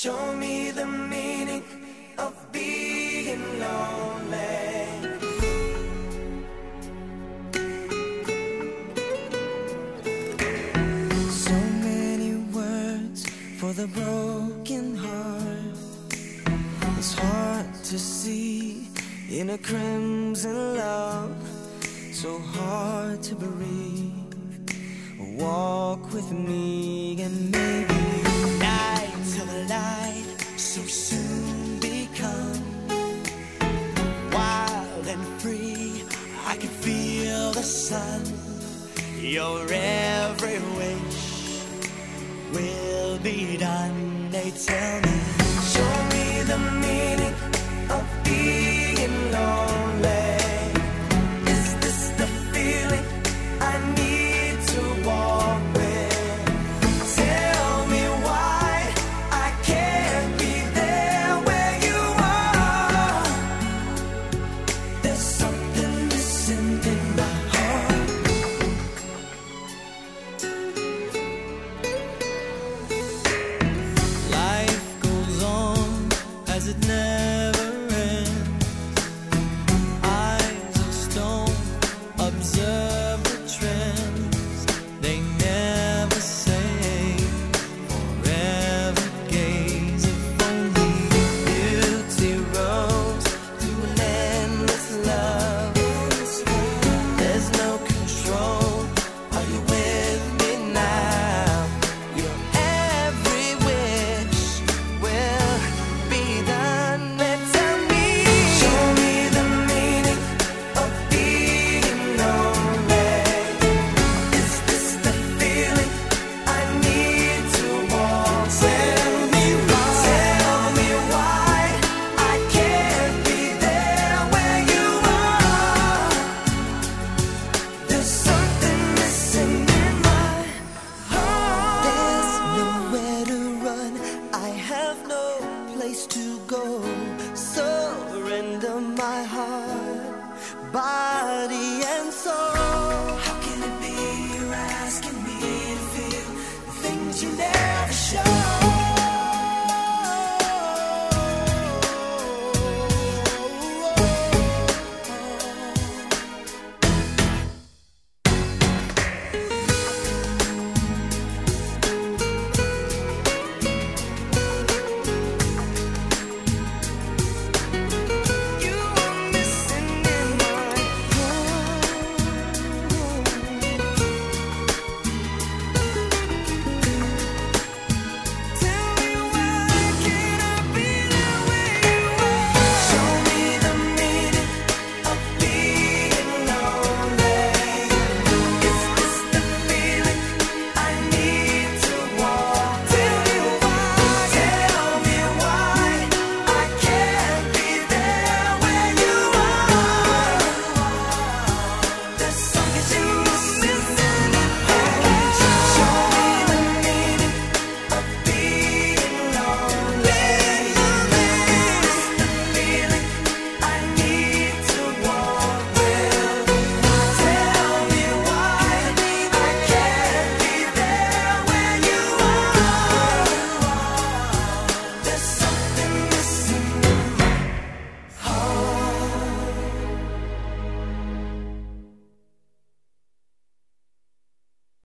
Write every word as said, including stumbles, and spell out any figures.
Show me the meaning of being lonely. So many words for the broken heart. It's hard to see in a crimson love, so hard to breathe. Walk with me and maybe nights of light so soon become wild and free. I can feel the sun. Your every wish will be done. They tell me, show me the meaning of being lonely. Is this the feeling I need to walk with? Tell me why I can't be there where you are. There's something missing in my heart. Life goes on as it never ends. Eyes of stone observe the trends. They never say forever gaze. If only beauty rose to an endless love. There's no control. Are you with me now? Your every wish will be done. They tell me, show me the meaning of being lonely. Is this the feeling I need to walk? Tell me why, tell me why I can't be there where you are. There's something missing in my heart. There's nowhere to run. I have no place to